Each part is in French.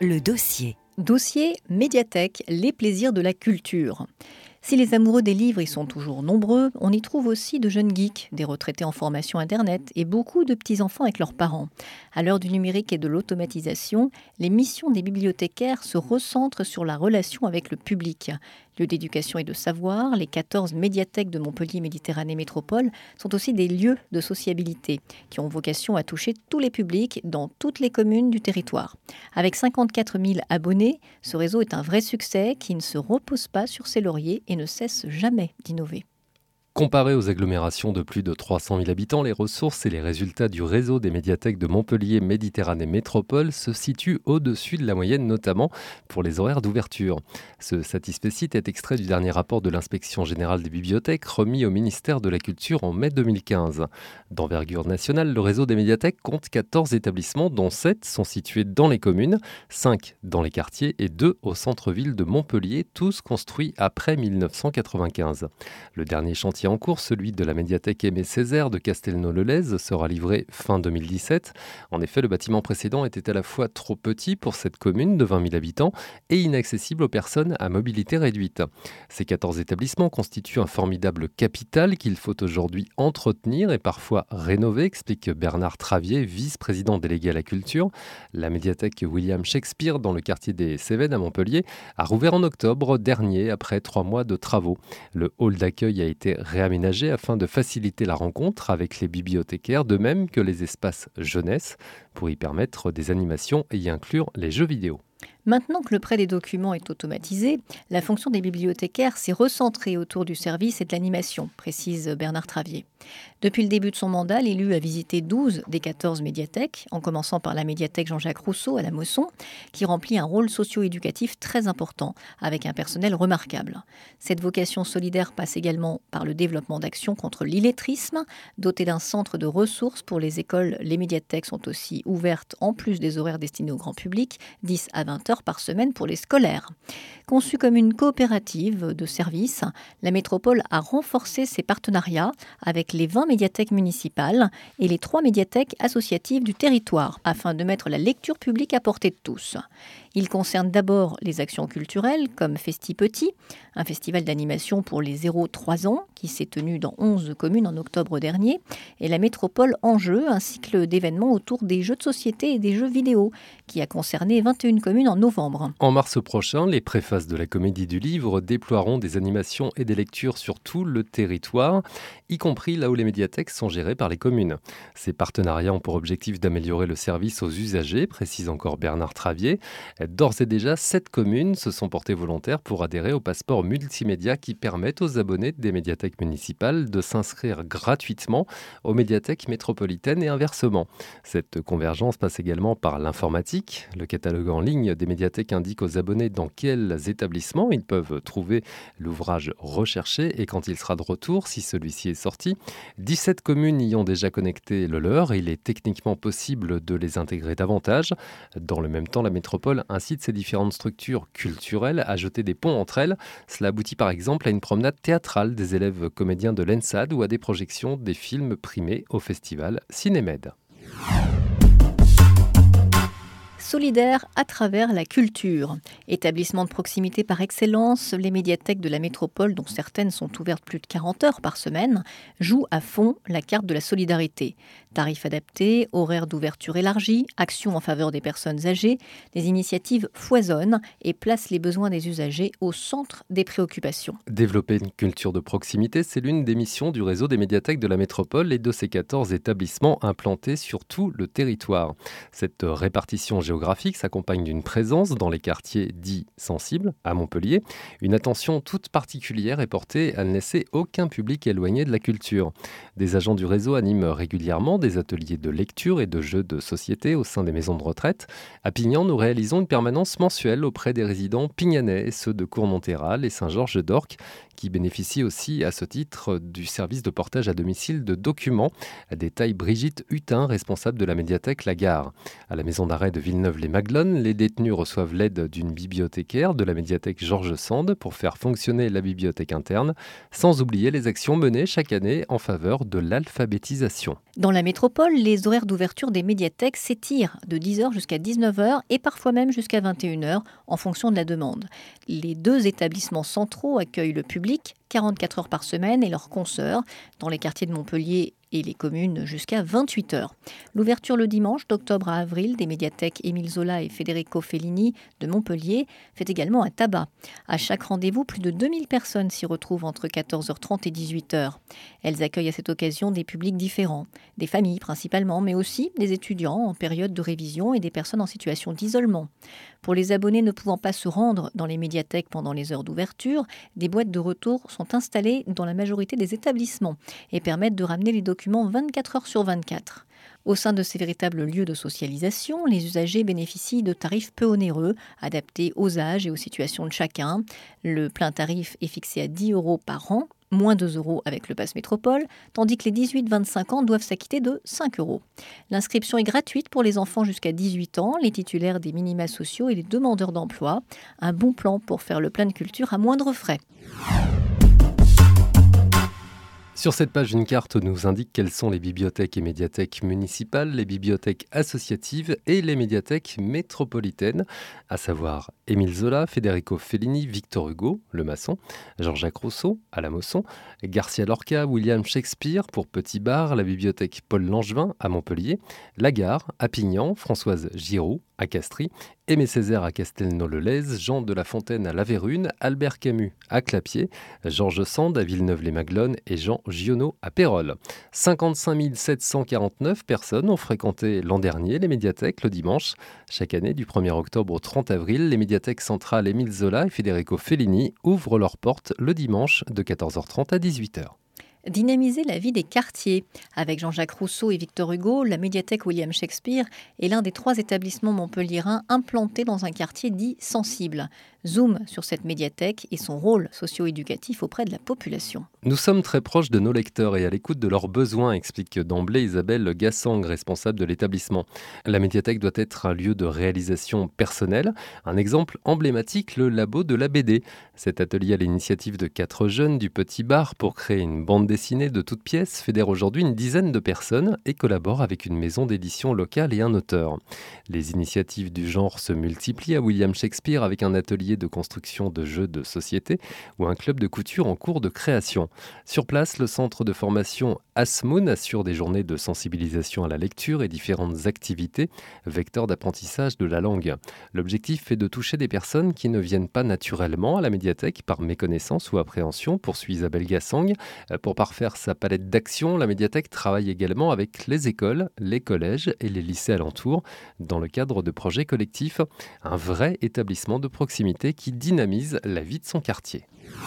Le dossier. Dossier médiathèque, les plaisirs de la culture. Si les amoureux des livres y sont toujours nombreux, on y trouve aussi de jeunes geeks, des retraités en formation Internet et beaucoup de petits-enfants avec leurs parents. À l'heure du numérique et de l'automatisation, les missions des bibliothécaires se recentrent sur la relation avec le public. Lieux d'éducation et de savoir, les 14 médiathèques de Montpellier Méditerranée Métropole sont aussi des lieux de sociabilité qui ont vocation à toucher tous les publics dans toutes les communes du territoire. Avec 54 000 abonnés, ce réseau est un vrai succès qui ne se repose pas sur ses lauriers et ne cesse jamais d'innover. Comparé aux agglomérations de plus de 300 000 habitants, les ressources et les résultats du réseau des médiathèques de Montpellier Méditerranée Métropole se situent au-dessus de la moyenne, notamment pour les horaires d'ouverture. Ce satisfecit est extrait du dernier rapport de l'Inspection générale des bibliothèques remis au ministère de la Culture en mai 2015. D'envergure nationale, le réseau des médiathèques compte 14 établissements, dont 7 sont situés dans les communes, 5 dans les quartiers et 2 au centre-ville de Montpellier, tous construits après 1995. Le dernier chantier en cours, celui de la médiathèque Aimé Césaire de Castelnau-le-Lez, sera livré fin 2017. En effet, le bâtiment précédent était à la fois trop petit pour cette commune de 20 000 habitants et inaccessible aux personnes à mobilité réduite. Ces 14 établissements constituent un formidable capital qu'il faut aujourd'hui entretenir et parfois rénover, explique Bernard Travier, vice-président délégué à la culture. La médiathèque William Shakespeare dans le quartier des Cévennes à Montpellier a rouvert en octobre dernier après 3 mois de travaux. Le hall d'accueil a été réaménagé afin de faciliter la rencontre avec les bibliothécaires, de même que les espaces jeunesse, pour y permettre des animations et y inclure les jeux vidéo. Maintenant que le prêt des documents est automatisé, la fonction des bibliothécaires s'est recentrée autour du service et de l'animation, précise Bernard Travier. Depuis le début de son mandat, l'élu a visité 12 des 14 médiathèques, en commençant par la médiathèque Jean-Jacques Rousseau à la Mosson, qui remplit un rôle socio-éducatif très important, avec un personnel remarquable. Cette vocation solidaire passe également par le développement d'actions contre l'illettrisme. Dotées d'un centre de ressources pour les écoles, les médiathèques sont aussi ouvertes, en plus des horaires destinés au grand public, 10 à 20 heures par semaine pour les scolaires. Conçue comme une coopérative de services, la métropole a renforcé ses partenariats avec les 20 médiathèques municipales et les 3 médiathèques associatives du territoire, afin de mettre la lecture publique à portée de tous. Il concerne d'abord les actions culturelles, comme Festi Petit, un festival d'animation pour les 0-3 ans, qui s'est tenu dans 11 communes en octobre dernier, et la métropole Enjeux, un cycle d'événements autour des jeux de société et des jeux vidéo, qui a concerné 21 communes en novembre. En mars prochain, les préfaces de la Comédie du Livre déploieront des animations et des lectures sur tout le territoire, y compris là où les médiathèques sont gérées par les communes. Ces partenariats ont pour objectif d'améliorer le service aux usagers, précise encore Bernard Travier. D'ores et déjà, 7 communes se sont portées volontaires pour adhérer au passeport multimédia qui permet aux abonnés des médiathèques municipales de s'inscrire gratuitement aux médiathèques métropolitaines et inversement. Cette convergence passe également par l'informatique. Le catalogue en ligne des médiathèques indique aux abonnés dans quels établissements ils peuvent trouver l'ouvrage recherché et quand il sera de retour, si celui-ci est sorti. 17 communes y ont déjà connecté le leur et il est techniquement possible de les intégrer davantage. Dans le même temps, la métropole incite ces différentes structures culturelles à jeter des ponts entre elles. Cela aboutit par exemple à une promenade théâtrale des élèves comédiens de l'ENSAD ou à des projections des films primés au festival Cinémed. Solidaire à travers la culture. Établissement de proximité par excellence, les médiathèques de la métropole, dont certaines sont ouvertes plus de 40 heures par semaine, jouent à fond la carte de la solidarité. Tarifs adaptés, horaires d'ouverture élargis, actions en faveur des personnes âgées, les initiatives foisonnent et placent les besoins des usagers au centre des préoccupations. Développer une culture de proximité, c'est l'une des missions du réseau des médiathèques de la métropole et de ses 14 établissements implantés sur tout le territoire. Cette répartition géographique s'accompagne d'une présence dans les quartiers dits sensibles, à Montpellier. Une attention toute particulière est portée à ne laisser aucun public éloigné de la culture. Des agents du réseau animent régulièrement des ateliers de lecture et de jeux de société au sein des maisons de retraite. À Pignan, nous réalisons une permanence mensuelle auprès des résidents pignanais et ceux de Courmontéral et Saint-Georges-d'Orques, qui bénéficient aussi à ce titre du service de portage à domicile de documents, détaille Brigitte Hutin, responsable de la médiathèque La Gare. À la maison d'arrêt de Villeneuve Villeneuve-les-Maglones, les détenus reçoivent l'aide d'une bibliothécaire de la médiathèque Georges Sand pour faire fonctionner la bibliothèque interne, sans oublier les actions menées chaque année en faveur de l'alphabétisation. Dans la métropole, les horaires d'ouverture des médiathèques s'étirent de 10h jusqu'à 19h et parfois même jusqu'à 21h en fonction de la demande. Les 2 établissements centraux accueillent le public 44 heures par semaine et leurs consoeurs dans les quartiers de Montpellier et les communes jusqu'à 28 heures. L'ouverture le dimanche d'octobre à avril des médiathèques Émile Zola et Federico Fellini de Montpellier fait également un tabac. À chaque rendez-vous, plus de 2000 personnes s'y retrouvent entre 14h30 et 18h. Elles accueillent à cette occasion des publics différents, des familles principalement, mais aussi des étudiants en période de révision et des personnes en situation d'isolement. Pour les abonnés ne pouvant pas se rendre dans les médiathèques pendant les heures d'ouverture, des boîtes de retour sont installées dans la majorité des établissements et permettent de ramener les documents 24 heures sur 24. Au sein de ces véritables lieux de socialisation, les usagers bénéficient de tarifs peu onéreux, adaptés aux âges et aux situations de chacun. Le plein tarif est fixé à 10 € par an, moins 2 € avec le pass métropole, tandis que les 18-25 ans doivent s'acquitter de 5 €. L'inscription est gratuite pour les enfants jusqu'à 18 ans, les titulaires des minima sociaux et les demandeurs d'emploi. Un bon plan pour faire le plein de culture à moindre frais. Sur cette page, une carte nous indique quelles sont les bibliothèques et médiathèques municipales, les bibliothèques associatives et les médiathèques métropolitaines, à savoir Émile Zola, Federico Fellini, Victor Hugo, le maçon, Jean-Jacques Rousseau, à la Mosson, Garcia Lorca, William Shakespeare pour Petit Bar, la bibliothèque Paul Langevin à Montpellier, Lagarde à Pignan, Françoise Giroud à Castries, Aimé Césaire à Castelnau-le-Lez, Jean de La Fontaine à La Vérune, Albert Camus à Clapiers, Georges Sand à Villeneuve-les-Maglones et Jean Giono à Pérols. 55 749 personnes ont fréquenté l'an dernier les médiathèques le dimanche. Chaque année, du 1er octobre au 30 avril, les médiathèques centrales Émile Zola et Federico Fellini ouvrent leurs portes le dimanche de 14h30 à 18h. Dynamiser la vie des quartiers. Avec Jean-Jacques Rousseau et Victor Hugo, la médiathèque William Shakespeare est l'un des 3 établissements montpelliérains implantés dans un quartier dit sensible. Zoom sur cette médiathèque et son rôle socio-éducatif auprès de la population. Nous sommes très proches de nos lecteurs et à l'écoute de leurs besoins, explique d'emblée Isabelle Gassang, responsable de l'établissement. La médiathèque doit être un lieu de réalisation personnelle. Un exemple emblématique, le labo de la BD. Cet atelier à l'initiative de 4 jeunes du Petit Bar pour créer une bande dessinée de toutes pièces fédère aujourd'hui une dizaine de personnes et collabore avec une maison d'édition locale et un auteur. Les initiatives du genre se multiplient à William Shakespeare avec un atelier de construction de jeux de société ou un club de couture en cours de création. Sur place, le centre de formation Asmoon assure des journées de sensibilisation à la lecture et différentes activités, vecteurs d'apprentissage de la langue. L'objectif est de toucher des personnes qui ne viennent pas naturellement à la médiathèque par méconnaissance ou appréhension, poursuit Isabelle Gassang. Pour parfaire sa palette d'actions, la médiathèque travaille également avec les écoles, les collèges et les lycées alentours dans le cadre de projets collectifs. Un vrai établissement de proximité qui dynamise la vie de son quartier.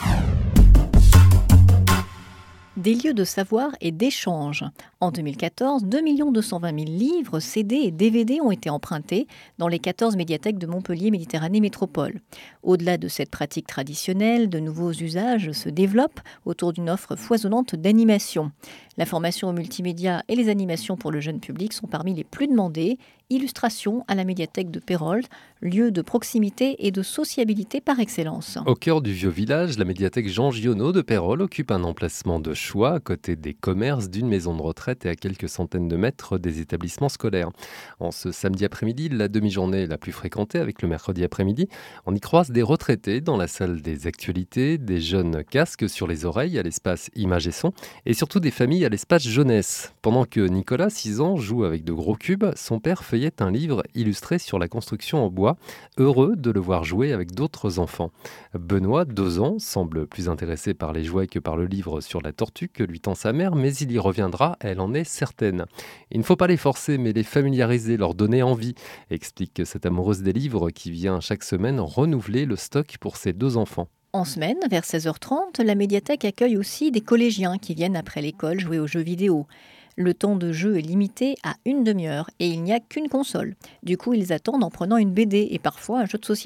Des lieux de savoir et d'échange. En 2014, 2 220 000 livres, CD et DVD ont été empruntés dans les 14 médiathèques de Montpellier Méditerranée Métropole. Au-delà de cette pratique traditionnelle, de nouveaux usages se développent autour d'une offre foisonnante d'animation. La formation aux multimédia et les animations pour le jeune public sont parmi les plus demandées. Illustration à la médiathèque de Pérols, lieu de proximité et de sociabilité par excellence. Au cœur du vieux village, la médiathèque Jean Giono de Pérols occupe un emplacement de choix à côté des commerces, d'une maison de retraite et à quelques centaines de mètres des établissements scolaires. En ce samedi après-midi, la demi-journée la plus fréquentée avec le mercredi après-midi, on y croise des retraités dans la salle des actualités, des jeunes casques sur les oreilles à l'espace images et son et surtout des familles à l'espace jeunesse. Pendant que Nicolas, 6 ans, joue avec de gros cubes, son père feuillette un livre illustré sur la construction en bois, heureux de le voir jouer avec d'autres enfants. Benoît, 2 ans, semble plus intéressé par les jouets que par le livre sur la tortue que lui tend sa mère, mais il y reviendra, elle en est certaine. Il ne faut pas les forcer, mais les familiariser, leur donner envie, explique cette amoureuse des livres qui vient chaque semaine renouveler le stock pour ses 2 enfants. En semaine, vers 16h30, la médiathèque accueille aussi des collégiens qui viennent après l'école jouer aux jeux vidéo. Le temps de jeu est limité à une demi-heure et il n'y a qu'une console. Du coup, ils attendent en prenant une BD et parfois un jeu de société.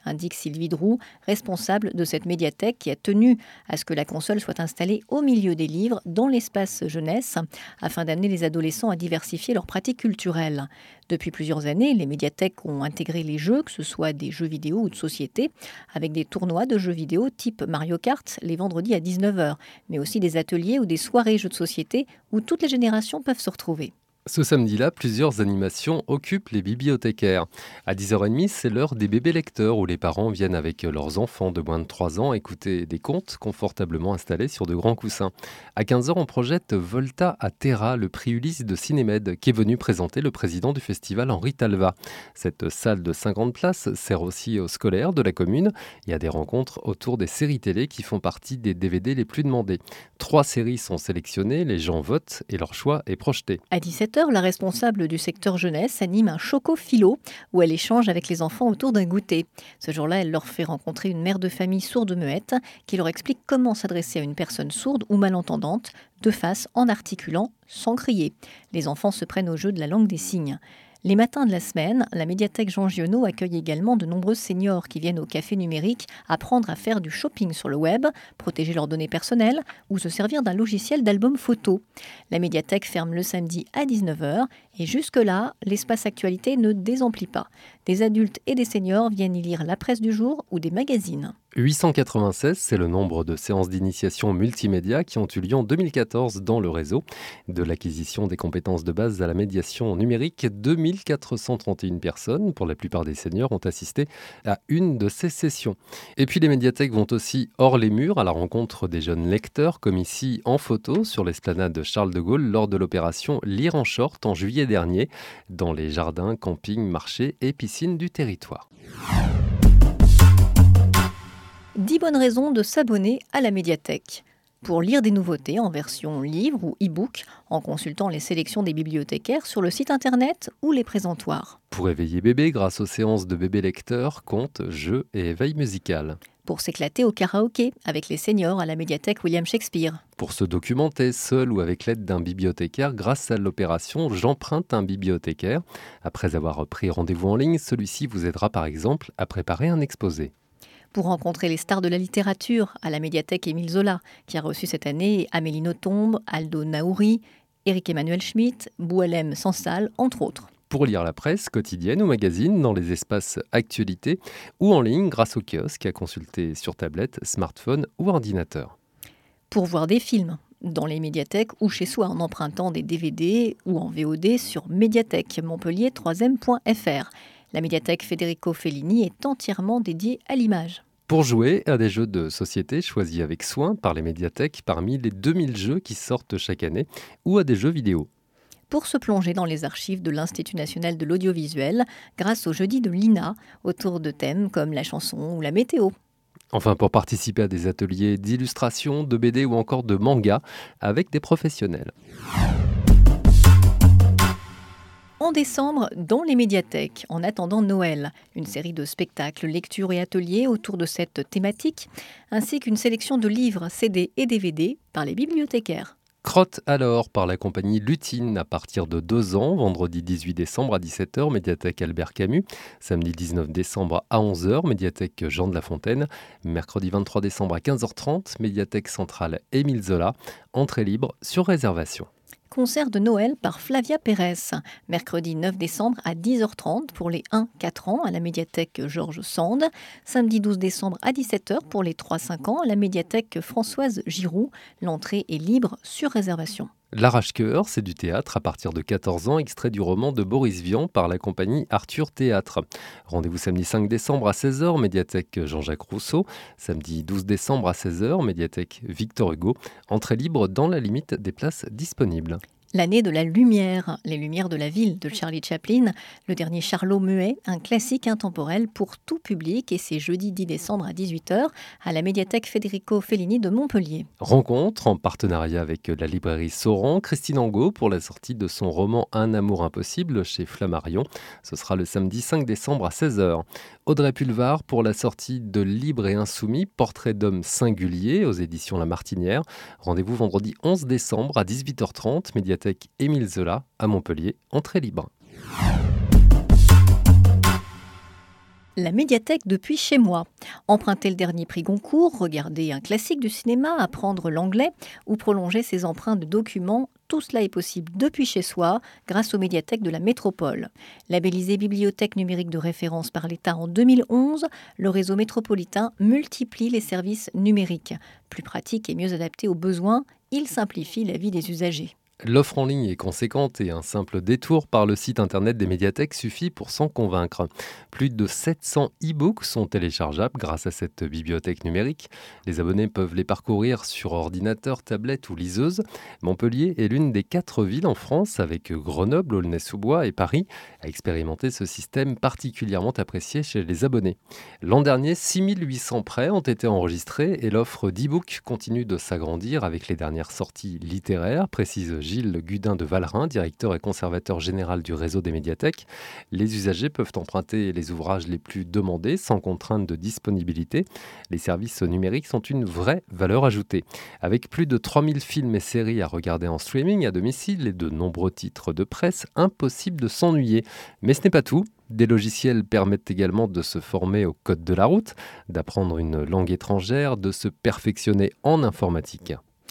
indique Sylvie Droux, responsable de cette médiathèque qui a tenu à ce que la console soit installée au milieu des livres, dans l'espace jeunesse, afin d'amener les adolescents à diversifier leurs pratiques culturelles. Depuis plusieurs années, les médiathèques ont intégré les jeux, que ce soit des jeux vidéo ou de société, avec des tournois de jeux vidéo type Mario Kart les vendredis à 19h, mais aussi des ateliers ou des soirées jeux de société où toutes les générations peuvent se retrouver. Ce samedi-là, plusieurs animations occupent les bibliothécaires. À 10h30, c'est l'heure des bébés lecteurs où les parents viennent avec leurs enfants de moins de 3 ans écouter des contes confortablement installés sur de grands coussins. À 15h, on projette Volta à Terra, le prix Ulysse de Cinémed, qui est venu présenter le président du festival Henri Talva. Cette salle de 50 places sert aussi aux scolaires de la commune et à des rencontres autour des séries télé qui font partie des DVD les plus demandés. 3 séries sont sélectionnées, les gens votent et leur choix est projeté. À 17h, la responsable du secteur jeunesse anime un choco-philo où elle échange avec les enfants autour d'un goûter. Ce jour-là, elle leur fait rencontrer une mère de famille sourde-muette qui leur explique comment s'adresser à une personne sourde ou malentendante, de face, en articulant, sans crier. Les enfants se prennent au jeu de la langue des signes. Les matins de la semaine, la médiathèque Jean Giono accueille également de nombreux seniors qui viennent au café numérique apprendre à faire du shopping sur le web, protéger leurs données personnelles ou se servir d'un logiciel d'album photo. La médiathèque ferme le samedi à 19h et jusque-là, l'espace actualité ne désemplit pas. Des adultes et des seniors viennent y lire la presse du jour ou des magazines. 896, c'est le nombre de séances d'initiation multimédia qui ont eu lieu en 2014 dans le réseau. De l'acquisition des compétences de base à la médiation numérique, 2431 personnes, pour la plupart des seniors, ont assisté à une de ces sessions. Et puis les médiathèques vont aussi hors les murs à la rencontre des jeunes lecteurs, comme ici en photo sur l'esplanade de Charles de Gaulle lors de l'opération Lire en short en juillet dernier, dans les jardins, campings, marchés et piscines du territoire. 10 bonnes raisons de s'abonner à la médiathèque. Pour lire des nouveautés en version livre ou e-book, en consultant les sélections des bibliothécaires sur le site internet ou les présentoirs. Pour éveiller bébé grâce aux séances de bébés lecteurs, contes, jeux et éveil musical. Pour s'éclater au karaoké avec les seniors à la médiathèque William Shakespeare. Pour se documenter seul ou avec l'aide d'un bibliothécaire grâce à l'opération J'emprunte un bibliothécaire. Après avoir pris rendez-vous en ligne, celui-ci vous aidera par exemple à préparer un exposé. Pour rencontrer les stars de la littérature à la médiathèque Émile Zola, qui a reçu cette année Amélie Nothomb, Aldo Naouri, Éric-Emmanuel Schmitt, Boualem Sansal, entre autres. Pour lire la presse quotidienne ou magazine dans les espaces actualités ou en ligne grâce au kiosque à consulter sur tablette, smartphone ou ordinateur. Pour voir des films dans les médiathèques ou chez soi en empruntant des DVD ou en VOD sur médiathèque Montpellier 3m.fr. La médiathèque Federico Fellini est entièrement dédiée à l'image. Pour jouer à des jeux de société choisis avec soin par les médiathèques parmi les 2000 jeux qui sortent chaque année ou à des jeux vidéo. Pour se plonger dans les archives de l'Institut national de l'audiovisuel grâce au jeudi de l'INA autour de thèmes comme la chanson ou la météo. Enfin, pour participer à des ateliers d'illustration, de BD ou encore de manga avec des professionnels. En décembre, dans les médiathèques, en attendant Noël, une série de spectacles, lectures et ateliers autour de cette thématique, ainsi qu'une sélection de livres, CD et DVD par les bibliothécaires. Crotte alors par la compagnie Lutine à partir de 2 ans, vendredi 18 décembre à 17h, médiathèque Albert Camus, samedi 19 décembre à 11h, médiathèque Jean de La Fontaine, mercredi 23 décembre à 15h30, médiathèque centrale Émile Zola, entrée libre sur réservation. Concert de Noël par Flavia Pérez, mercredi 9 décembre à 10h30 pour les 1-4 ans à la médiathèque Georges Sand, samedi 12 décembre à 17h pour les 3-5 ans à la médiathèque Françoise Giroud. L'entrée est libre sur réservation. L'Arrache-Cœur, c'est du théâtre à partir de 14 ans, extrait du roman de Boris Vian par la compagnie Arthur Théâtre. Rendez-vous samedi 5 décembre à 16h, médiathèque Jean-Jacques Rousseau. Samedi 12 décembre à 16h, médiathèque Victor Hugo. Entrée libre dans la limite des places disponibles. L'année de la lumière, les lumières de la ville de Charlie Chaplin, le dernier Charlot muet, un classique intemporel pour tout public et c'est jeudi 10 décembre à 18h à la médiathèque Federico Fellini de Montpellier. Rencontre en partenariat avec la librairie Sauran, Christine Angot pour la sortie de son roman Un amour impossible chez Flammarion. Ce sera le samedi 5 décembre à 16h. Audrey Pulvar pour la sortie de Libre et Insoumis, portrait d'homme singulier aux éditions La Martinière. Rendez-vous vendredi 11 décembre à 18h30, médiathèque Émile Zola à Montpellier, entrée libre. La médiathèque depuis chez moi. Emprunter le dernier prix Goncourt, regarder un classique du cinéma, apprendre l'anglais ou prolonger ses emprunts de documents, tout cela est possible depuis chez soi grâce aux médiathèques de la métropole. Labellisée bibliothèque numérique de référence par l'État en 2011, le réseau métropolitain multiplie les services numériques. Plus pratiques et mieux adaptés aux besoins, il simplifie la vie des usagers. L'offre en ligne est conséquente et un simple détour par le site internet des médiathèques suffit pour s'en convaincre. Plus de 700 e-books sont téléchargeables grâce à cette bibliothèque numérique. Les abonnés peuvent les parcourir sur ordinateur, tablette ou liseuse. Montpellier est l'une des 4 villes en France, avec Grenoble, Aulnay-sous-Bois et Paris, à expérimenter ce système particulièrement apprécié chez les abonnés. L'an dernier, 6800 prêts ont été enregistrés et l'offre d'e-books continue de s'agrandir avec les dernières sorties littéraires, précise Gilles Gudin de Valrin, directeur et conservateur général du réseau des médiathèques. Les usagers peuvent emprunter les ouvrages les plus demandés sans contrainte de disponibilité. Les services numériques sont une vraie valeur ajoutée. Avec plus de 3000 films et séries à regarder en streaming à domicile et de nombreux titres de presse, impossible de s'ennuyer. Mais ce n'est pas tout. Des logiciels permettent également de se former au code de la route, d'apprendre une langue étrangère, de se perfectionner en informatique.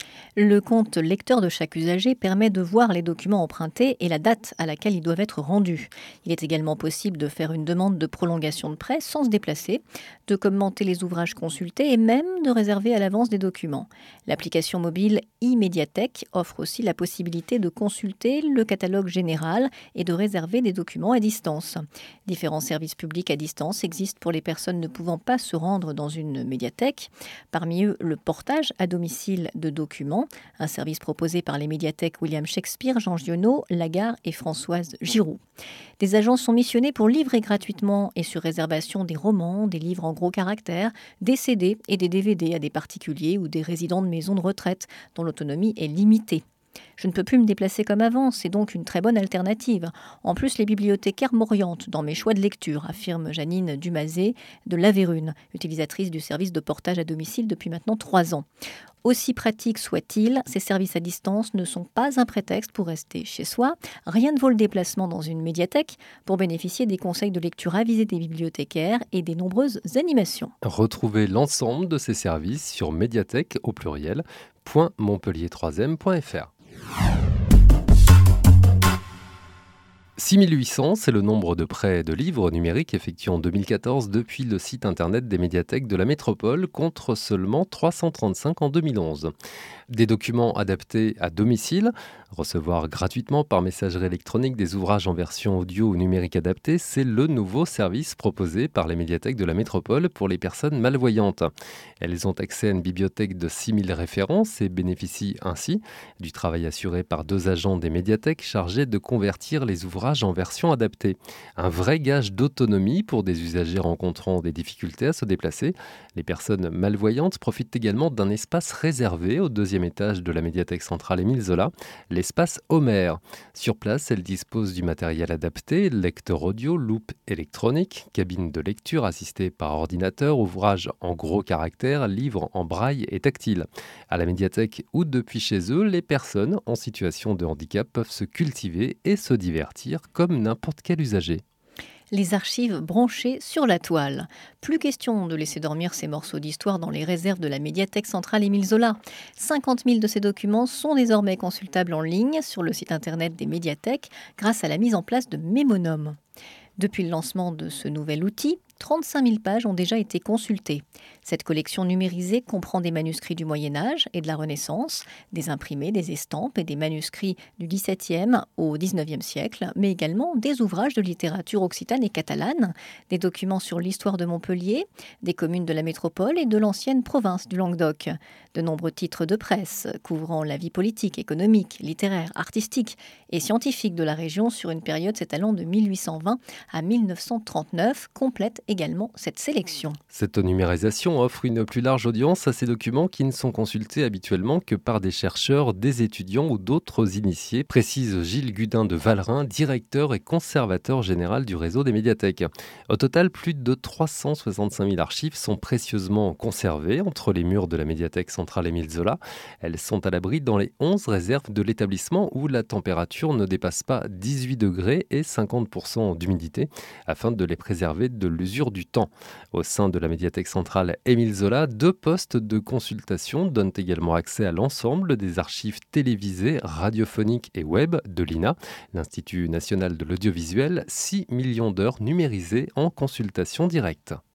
Le compte lecteur de chaque usager permet de voir les documents empruntés et la date à laquelle ils doivent être rendus. Il est également possible de faire une demande de prolongation de prêt sans se déplacer, de commenter les ouvrages consultés et même de réserver à l'avance des documents. L'application mobile e-médiathèque offre aussi la possibilité de consulter le catalogue général et de réserver des documents à distance. Différents services publics à distance existent pour les personnes ne pouvant pas se rendre dans une médiathèque. Parmi eux, le portage à domicile de documents, un service proposé par les médiathèques William Shakespeare, Jean Giono, Lagarde et Françoise Giroud. Des agents sont missionnés pour livrer gratuitement et sur réservation des romans, des livres en gros caractères, des CD et des DVD à des particuliers ou des résidents de maisons de retraite dont l'autonomie est limitée. Je ne peux plus me déplacer comme avant, c'est donc une très bonne alternative. En plus, les bibliothécaires m'orientent dans mes choix de lecture, affirme Janine Dumazé de Lavérune, utilisatrice du service de portage à domicile depuis maintenant 3 ans. Aussi pratiques soient-ils, ces services à distance ne sont pas un prétexte pour rester chez soi. Rien ne vaut le déplacement dans une médiathèque pour bénéficier des conseils de lecture avisés des bibliothécaires et des nombreuses animations. Retrouvez l'ensemble de ces services sur médiathèque au pluriel .montpellier3m.fr. 6800, c'est le nombre de prêts de livres numériques effectués en 2014 depuis le site internet des médiathèques de la métropole, contre seulement 335 en 2011. Des documents adaptés à domicile, recevoir gratuitement par messagerie électronique des ouvrages en version audio ou numérique adaptée, c'est le nouveau service proposé par les médiathèques de la métropole pour les personnes malvoyantes. Elles ont accès à une bibliothèque de 6000 références et bénéficient ainsi du travail assuré par 2 agents des médiathèques chargés de convertir les ouvrages en version adaptée. Un vrai gage d'autonomie pour des usagers rencontrant des difficultés à se déplacer. Les personnes malvoyantes profitent également d'un espace réservé au 2e étage de la médiathèque centrale Émile Zola, l'espace Homer. Sur place, elles disposent du matériel adapté, lecteur audio, loupe électronique, cabine de lecture assistée par ordinateur, ouvrages en gros caractères, livres en braille et tactile. À la médiathèque ou depuis chez eux, les personnes en situation de handicap peuvent se cultiver et se divertir comme n'importe quel usager. Les archives branchées sur la toile. Plus question de laisser dormir ces morceaux d'histoire dans les réserves de la médiathèque centrale Émile Zola. 50 000 de ces documents sont désormais consultables en ligne sur le site internet des médiathèques grâce à la mise en place de Mémonome. Depuis le lancement de ce nouvel outil, 35 000 pages ont déjà été consultées. Cette collection numérisée comprend des manuscrits du Moyen-Âge et de la Renaissance, des imprimés, des estampes et des manuscrits du XVIIe au XIXe siècle, mais également des ouvrages de littérature occitane et catalane, des documents sur l'histoire de Montpellier, des communes de la métropole et de l'ancienne province du Languedoc. De nombreux titres de presse couvrant la vie politique, économique, littéraire, artistique et scientifique de la région sur une période s'étalant de 1820 à 1939 complètent également cette sélection. Cette numérisation offre une plus large audience à ces documents qui ne sont consultés habituellement que par des chercheurs, des étudiants ou d'autres initiés, précise Gilles Gudin de Valrin, directeur et conservateur général du réseau des médiathèques. Au total, plus de 365 000 archives sont précieusement conservées entre les murs de la médiathèque centrale Émile Zola. Elles sont à l'abri dans les 11 réserves de l'établissement où la température ne dépasse pas 18 degrés et 50% d'humidité afin de les préserver de l'usure mesure du temps. Au sein de la médiathèque centrale Émile Zola, 2 postes de consultation donnent également accès à l'ensemble des archives télévisées, radiophoniques et web de l'INA, l'Institut national de l'audiovisuel, 6 millions d'heures numérisées en consultation directe.